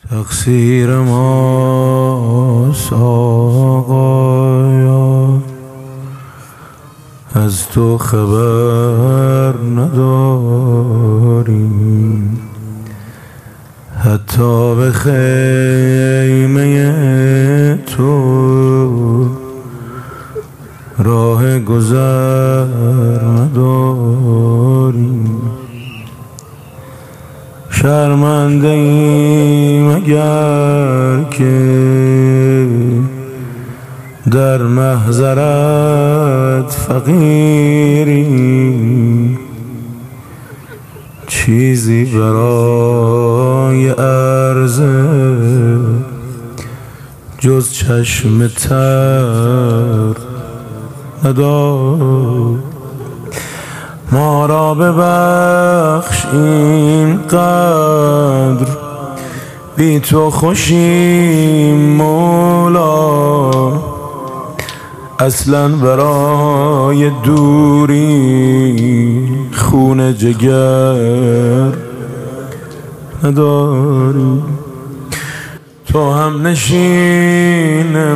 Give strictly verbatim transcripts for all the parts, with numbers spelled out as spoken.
تقصیر ماست آقایا، از تو خبر نداریم. حتی به خیمه تو راه گذر نداریم. شرمنده ایم اگر که در محضرت فقیریم. چیزی برای عرضه جز چشم تر ندار. ما را ببخش این قدر، بی تو خوشیم مولا. اصلا برای دوری خون جگر نداری. تو هم نشین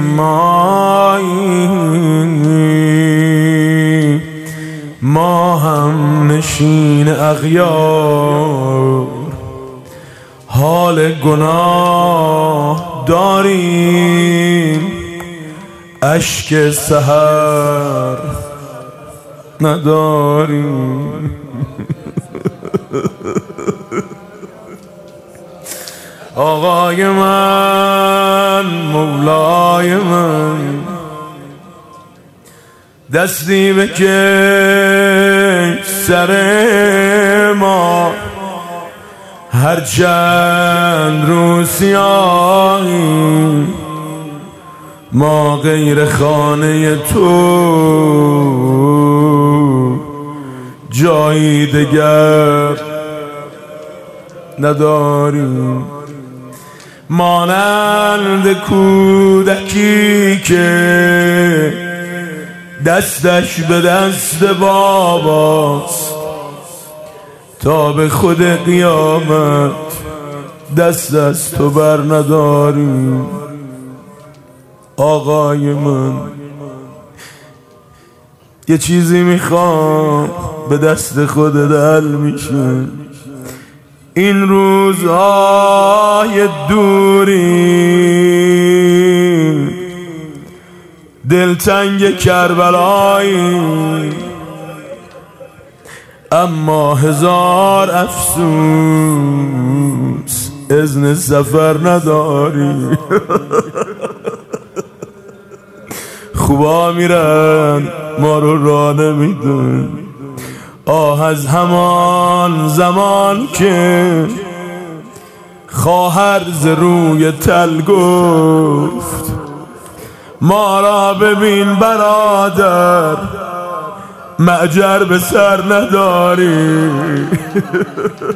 مایی، ما هم نشین اغیار. حال گناه داریم، اشک سحر نداریم. آقای من، مولای من، دستی بکش سر ما. هرچند رو سیاهیم، ما غیر خانه تو جایی دگر نداریم. مانند کودکی که دستش به دست باباست، تا به خود قیامت دست از تو بر نداریم. آقای من، یه چیزی میخوام به دست خودت حل میشه. این روزهای دوری دلتنگ کربلایی، اما هزار افسوس اذن سفر نداری. خوبا میرن ما رو راه نمیدن. آه از همان زمان که خواهر ز روی تل گفت، ما را ببین برادر، معجر به سر نداری.